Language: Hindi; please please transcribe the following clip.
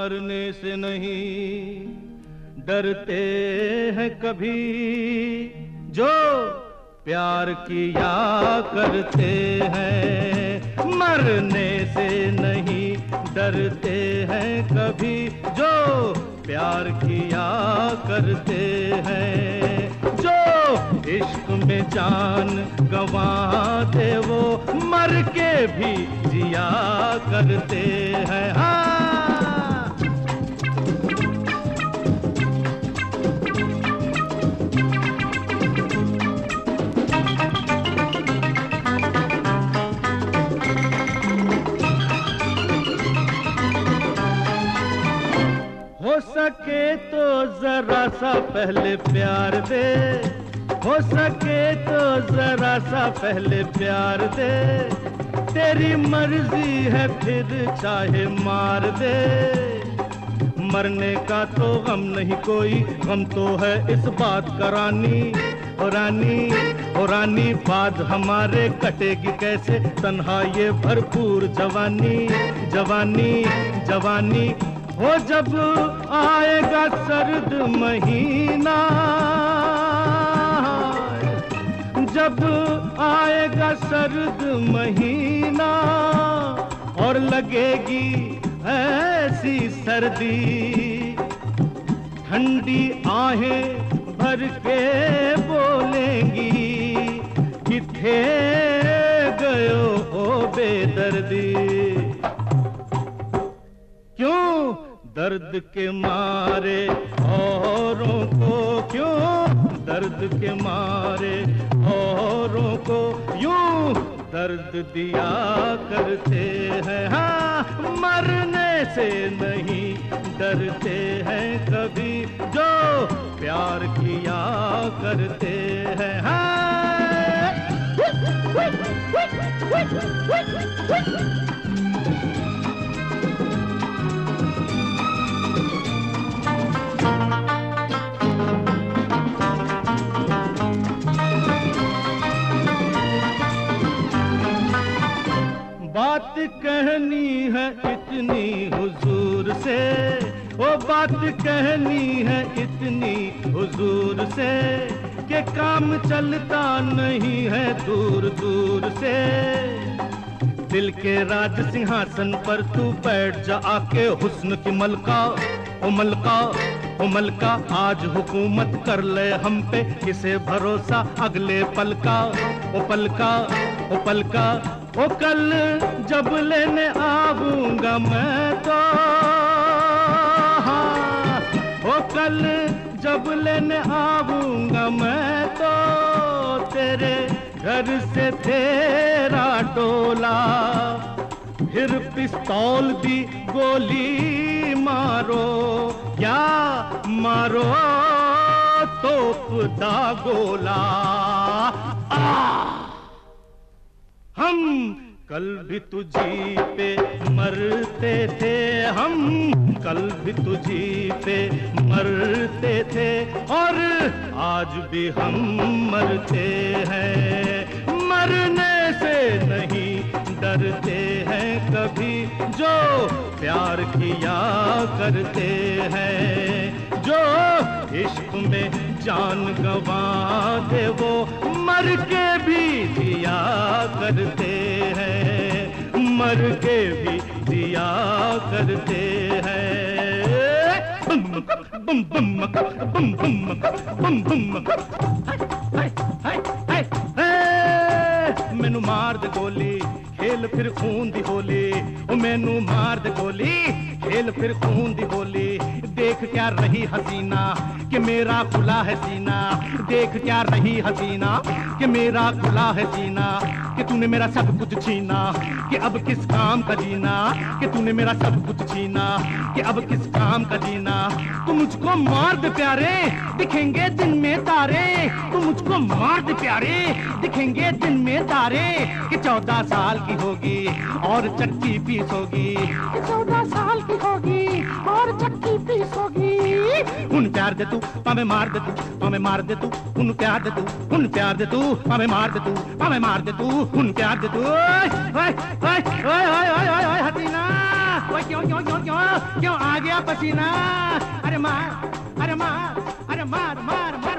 मरने से नहीं डरते हैं कभी, जो प्यार किया करते हैं। मरने से नहीं डरते हैं कभी, जो प्यार किया करते हैं। जो इश्क में जान गंवाते वो मर के भी जिया करते हैं। हो सके तो जरा सा पहले प्यार दे, हो सके तो जरा सा पहले प्यार दे। तेरी मर्जी है फिर चाहे मार दे। मरने का तो गम नहीं कोई, गम तो है इस बात का रानी। ओ रानी, ओ रानी, बाद हमारे कटेगी कैसे तन्हा ये भरपूर जवानी। जवानी जवानी हो जब आएगा सर्द महीना, जब आएगा सर्द महीना और लगेगी ऐसी सर्दी, ठंडी आहें भर के बोलेंगी किथे गयो ओ बेदर्दी। क्यों दर्द के मारे औरों को, क्यों दर्द के मारे औरों को यूं दर्द दिया करते हैं। हाँ, मरने से नहीं डरते हैं कभी, जो प्यार किया करते हैं। हाँ। बात कहनी है इतनी हुजूर से, वो बात कहनी है इतनी हुजूर से कि काम चलता नहीं है दूर दूर से। दिल के राज सिंहासन पर तू बैठ जा आके हुस्न की मलका। ओ मलका, ओ मलका, आज हुकूमत कर ले हम पे, किसे भरोसा अगले पल का। ओ पलका, ओ पलका, ओ कल जब लेने आऊंगा मैं तो, हाँ, ओ कल जब लेने आऊंगा मैं तो तेरे घर से तेरा डोला। फिर पिस्तौल दी गोली मारो या मारो तोप दा गोला। हम कल भी तुझी पे मरते थे, हम कल भी तुझी पे मरते थे और आज भी हम मरते हैं। मरने से नहीं डरते हैं कभी, जो प्यार किया करते हैं। जो इश्क में जान गंवा दे वो मर के भी जिया करते हैं, मर के भी जिया करते हैं। बम बम बम बम बम बम मैनू मार दे गोली, खेल फिर खून दी होली। ओ मैनू मार दे गोली, खेल फिर खून दी होली। देख क्या रही हसीना कि मेरा खुला है सीना, देख क्या रही हसीना कि मेरा खुला है सीना। कि तूने मेरा सब कुछ छीना, कि अब किस काम का जीना। कि तूने मेरा सब कुछ छीना, कि अब किस काम का जीना। तू मुझको मार दे प्यारे, दिखेंगे दिन में तारे। तू मुझको मार दे प्यारे, दिखेंगे दिन में तारे। कि 14 साल की होगी और चक्की पीस होगी, 14 साल की होगी और चक्की पीस होगी। उन प्यार दे तू पावे मार दे तू, पावे मार दे तू। उन प्यार दे तू, उन प्यार दे तू, पावे मार दे तू, पावे मार दे तू। उन प्यार दे तू। ओए ओए ओए ओए ओए ओए हसीना, ओए क्यों क्यों आ गया पसीना, अरे मार, अरे मार, अरे मार मार मार।